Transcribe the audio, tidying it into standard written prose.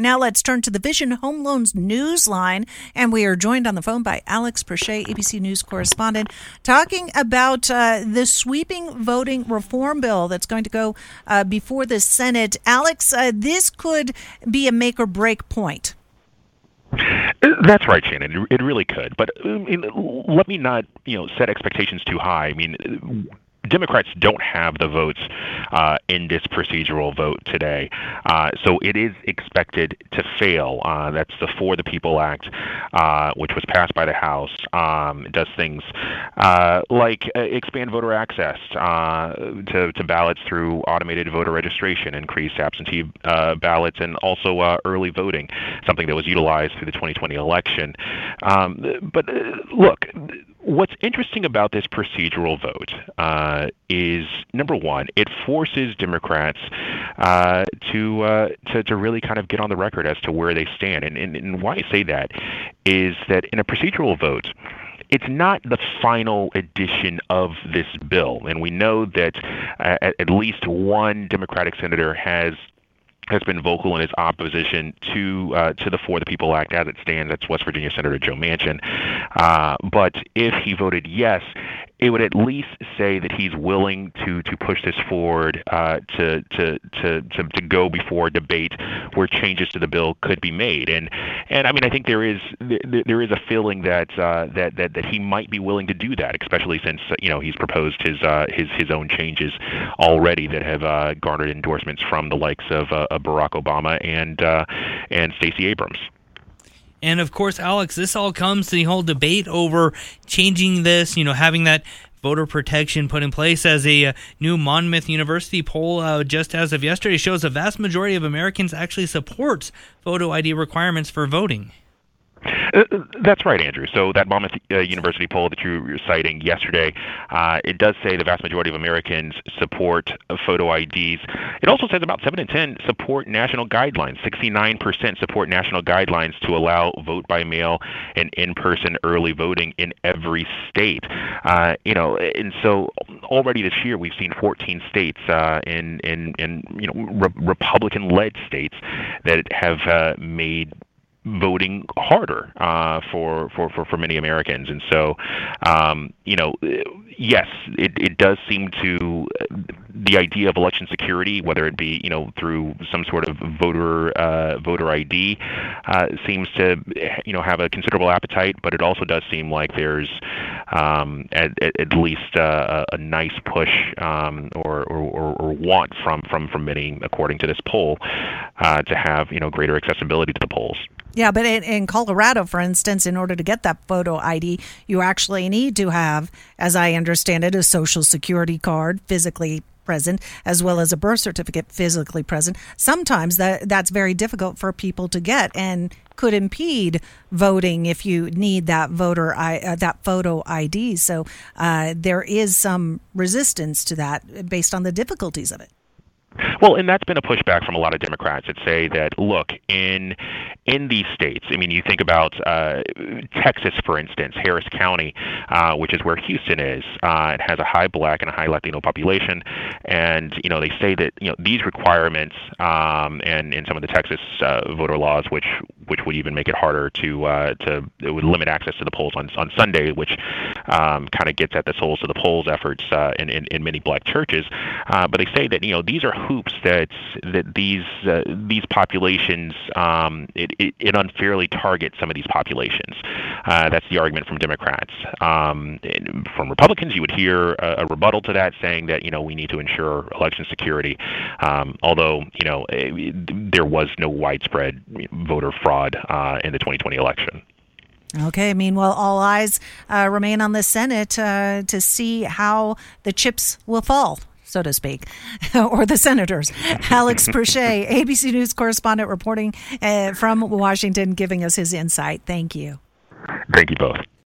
Now let's turn to the Vision Home Loans Newsline, and we are joined on the phone by Alex Perche, ABC News correspondent, talking about the sweeping voting reform bill that's going to go before the Senate. Alex, this could be a make or break point. That's right, Shannon. It really could. But let me not, set expectations too high. I mean, Democrats don't have the votes in this procedural vote today, so it is expected to fail. That's the For the People Act, which was passed by the House. It does things like expand voter access to ballots through automated voter registration, increase absentee ballots, and also early voting, something that was utilized through the 2020 election. But look, what's interesting about this procedural vote is, number one, it forces Democrats to really kind of get on the record as to where they stand. And why I say that is that in a procedural vote, it's not the final edition of this bill. And we know that at least one Democratic senator has been vocal in his opposition to the For the People Act as it stands. That's West Virginia Senator Joe Manchin. But if he voted yes, it would at least say that he's willing to push this forward to go before a debate where changes to the bill could be made. And I mean, I think there is a feeling that he might be willing to do that, especially since he's proposed his own changes already that have garnered endorsements from the likes of Barack Obama and Stacey Abrams. And of course, Alex, this all comes to the whole debate over changing this, having that voter protection put in place, as a new Monmouth University poll just as of yesterday shows a vast majority of Americans actually supports photo ID requirements for voting. That's right, Andrew. So that Monmouth University poll that you were citing yesterday, it does say the vast majority of Americans support photo IDs. It also says about 7 in 10 support national guidelines. 69% support national guidelines to allow vote by mail and in-person early voting in every state. And so already this year we've seen 14 states in Republican-led states that have made voting harder for many Americans. And so, yes, it does seem to the idea of election security, whether it be through some sort of voter ID, seems to have a considerable appetite. But it also does seem like there's at least a nice push or want from many, according to this poll, to have greater accessibility to the polls. Yeah, but in Colorado, for instance, in order to get that photo ID, you actually need to have, as I understand it, a Social Security card physically present, as well as a birth certificate physically present. Sometimes that's very difficult for people to get and could impede voting if you need that that photo ID. So there is some resistance to that based on the difficulties of it. Well, and that's been a pushback from a lot of Democrats that say that, look, in these states, I mean, you think about Texas, for instance, Harris County, which is where Houston is. It has a high Black and a high Latino population, and they say that these requirements and some of the Texas voter laws, which would even make it harder it would limit access to the polls on Sunday, which kind of gets at the souls of the polls efforts in many Black churches. But they say that these are hoops that these populations it unfairly targets some of these populations. That's the argument from Democrats. From Republicans, you would hear a rebuttal to that, saying that we need to ensure election security. Although there was no widespread voter fraud in the 2020 election. Okay. Meanwhile, all eyes remain on the Senate to see how the chips will fall, so to speak, or the senators. Alex Perche, ABC News correspondent, reporting from Washington, giving us his insight. Thank you. Thank you both.